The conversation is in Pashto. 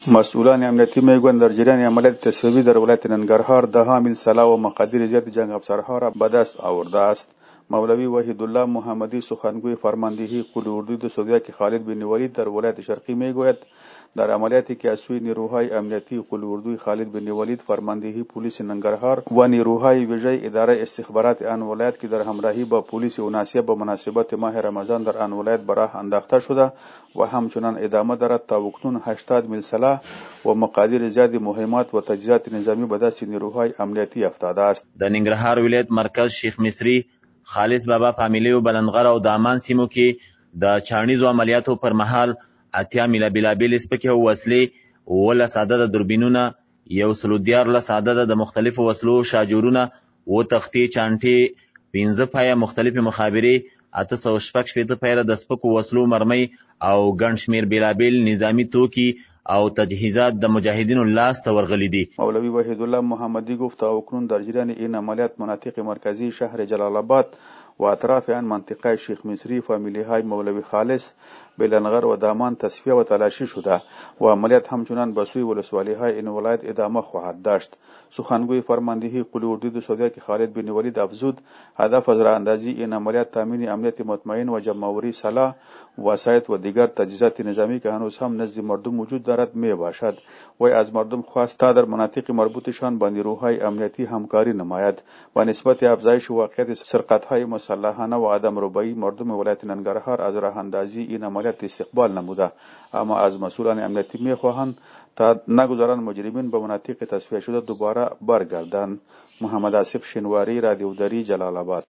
مسئولان امنیتی میگویند در جریان عملیات تصویبی در ولایت ننگرهار 10 میل سلاح و مقادیر زیاد جنگ افسرها را به دست آورده است. مولوی وحید الله محمدی سخنگوی فرماندهی قول اردو دو سوزیاک خالد بن ولید در ولایت شرقی میگوید در عملیاتی که از سوی نیروهای امنیتی قول اردوی خالد بن ولید فرماندهی پلیس ننگرهار و نیروهای ویژه اداره استخبارات آن ولایت که در همراهی با پلیس اوناسیه به مناسبت ماه رمضان در آن ولایت به راه انداخته شده و همچنان ادامه دارد تا اکنون 80 میل سلاح و مقادیر زیاد مهمات و تجهیزات نظامی به دست نیروهای امنیتی افتاده است. د ننګرهار ولایت مرکز شیخ مصری، خالص بابا فامیلی و بلندغر او دامان سیمو کې د چاڼیزو عملیاتو پر مهال 8 میله بېلابېلې سپکې وسلې، 11 عدده دوربینونه، 114 عدده د مختلفو وسلو شاجورونه، 7 تختې چانټې، 15 پایه مختلفې مخابرې، 866 پیره د سپکو وسلو مرمۍ او ګڼ شمېر بېلابېل نظامي توکي او تجهیزات د مجاهدینو لاس ته ورغلي دي. مولوی وحید الله محمدی گفت تا اکنون در جریان این عملیات مناطق مرکزی شهر جلال آباد و اطراف آن منطقه شیخ مصری، فامیلی های مولوی خالص، بلنغر و دامان تصفیه و تلاشی شده و عملیات همچنان به سوی ولسوالی های این ولایت ادامه خواهد داشت. سخنگوی فرماندهی قول اردو دو سوزیاک خالد بن ولید افزود هدف از راه اندازی این عملیات تامین امنیت مطمئن و جمع‌آوری سلاح، وسایط و دیگر تجهیزات نظامی که هنوز هم نزد مردم وجود دارد می باشد و از مردم خواست تا در مناطق مربوطشان با نیروهای امنیتی همکاری نماید. با نسبت افزایش واقعیت سرقت‌های مسلحانه و عدم ربایی مردم ولایت ننگرهار از راه اندازی این عملیات استقبال نموده، اما از مسئولان امنیتی می‌خواهند تا نگذارند مجرمین به مناطق تصفیه شده دوباره برگردند. محمد آصف شنواری، رادیو دری، جلال آباد.